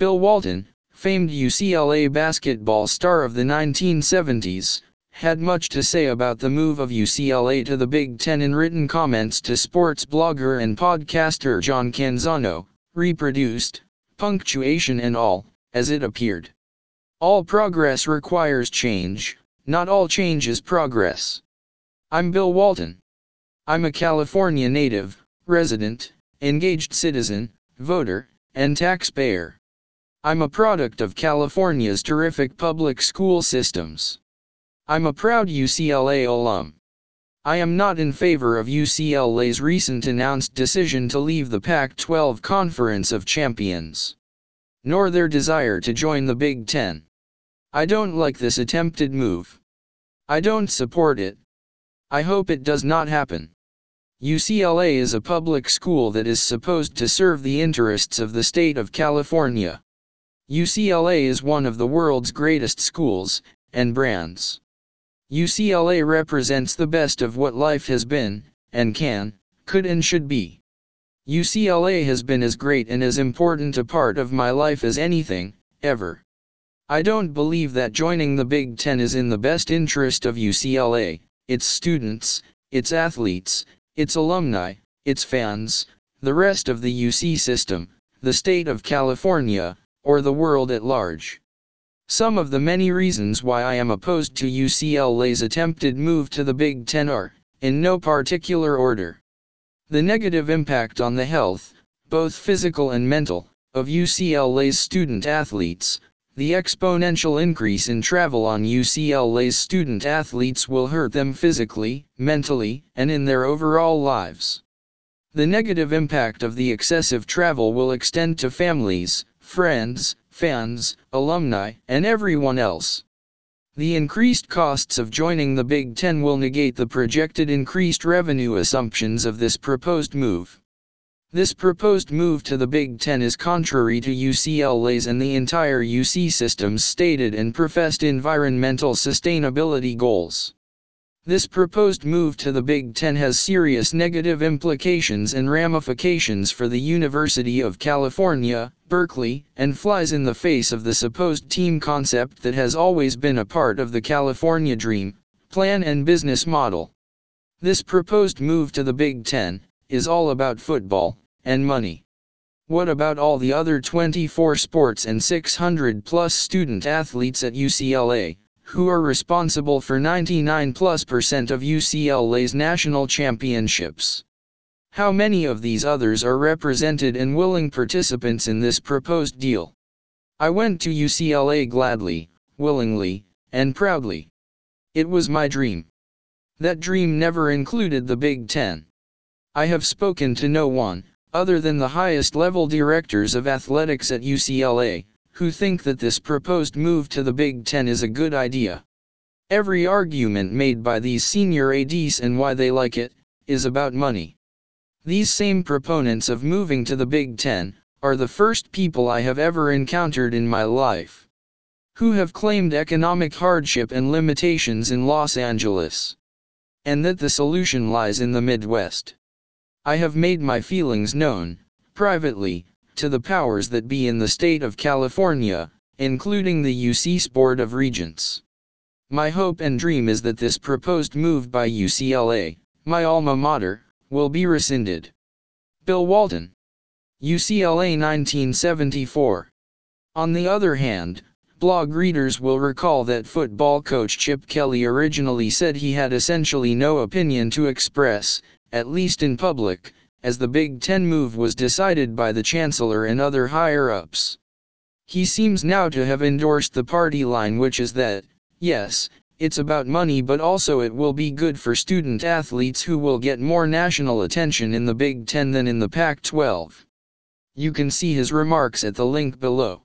Bill Walton, famed UCLA basketball star of the 1970s, had much to say about the move of UCLA to the Big Ten in written comments to sports blogger and podcaster John Canzano, reproduced, punctuation and all, as it appeared. All progress requires change, not all change is progress. I'm Bill Walton. I'm a California native, resident, engaged citizen, voter, and taxpayer. I'm a product of California's terrific public school systems. I'm a proud UCLA alum. I am not in favor of UCLA's recent announced decision to leave the Pac-12 Conference of Champions, nor their desire to join the Big Ten. I don't like this attempted move. I don't support it. I hope it does not happen. UCLA is a public school that is supposed to serve the interests of the state of California. UCLA is one of the world's greatest schools and brands. UCLA represents the best of what life has been, and can, could and should be. UCLA has been as great and as important a part of my life as anything, ever. I don't believe that joining the Big Ten is in the best interest of UCLA, its students, its athletes, its alumni, its fans, the rest of the UC system, the state of California, or the world at large. Some of the many reasons why I am opposed to UCLA's attempted move to the Big Ten are, in no particular order: the negative impact on the health, both physical and mental, of UCLA's student athletes. The exponential increase in travel on UCLA's student athletes will hurt them physically, mentally, and in their overall lives. The negative impact of the excessive travel will extend to families, friends, fans, alumni, and everyone else. The increased costs of joining the Big Ten will negate the projected increased revenue assumptions of this proposed move. This proposed move to the Big Ten is contrary to UCLA's and the entire UC system's stated and professed environmental sustainability goals. This proposed move to the Big Ten has serious negative implications and ramifications for the University of California, Berkeley, and flies in the face of the supposed team concept that has always been a part of the California dream, plan and business model. This proposed move to the Big Ten is all about football and money. What about all the other 24 sports and 600+ student athletes at UCLA, who are responsible for 99+% of UCLA's national championships? How many of these others are represented and willing participants in this proposed deal? I went to UCLA gladly, willingly, and proudly. It was my dream. That dream never included the Big Ten. I have spoken to no one, other than the highest level directors of athletics at UCLA, who think that this proposed move to the Big Ten is a good idea. Every argument made by these senior ADs and why they like it, is about money. These same proponents of moving to the Big Ten are the first people I have ever encountered in my life who have claimed economic hardship and limitations in Los Angeles, and that the solution lies in the Midwest. I have made my feelings known, privately, to the powers that be in the state of California, including the UC's Board of Regents. My hope and dream is that this proposed move by UCLA, my alma mater, will be rescinded. Bill Walton. UCLA 1974. On the other hand, blog readers will recall that football coach Chip Kelly originally said he had essentially no opinion to express, at least in public, as the Big Ten move was decided by the Chancellor and other higher-ups. He seems now to have endorsed the party line, which is that, yes, it's about money, but also it will be good for student athletes who will get more national attention in the Big Ten than in the Pac-12. You can see his remarks at the link below.